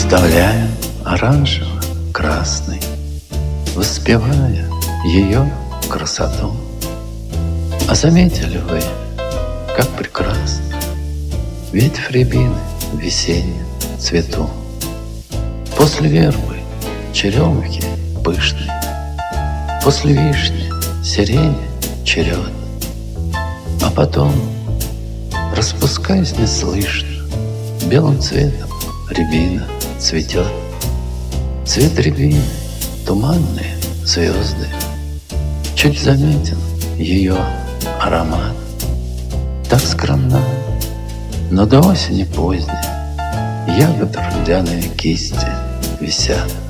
Представляю оранжево-красный, воспевая ее красоту. А заметили вы, как прекрасно ветвь рябины в весеннем цвету? После вербы черемухи пышной, после вишни сирени черед, а потом, распускаясь неслышно, белым цветом рябина цветет. Цвет рябины, туманные звезды, чуть заметен ее аромат. Так скромна, но до осени поздней ягоды румяные кисти висят.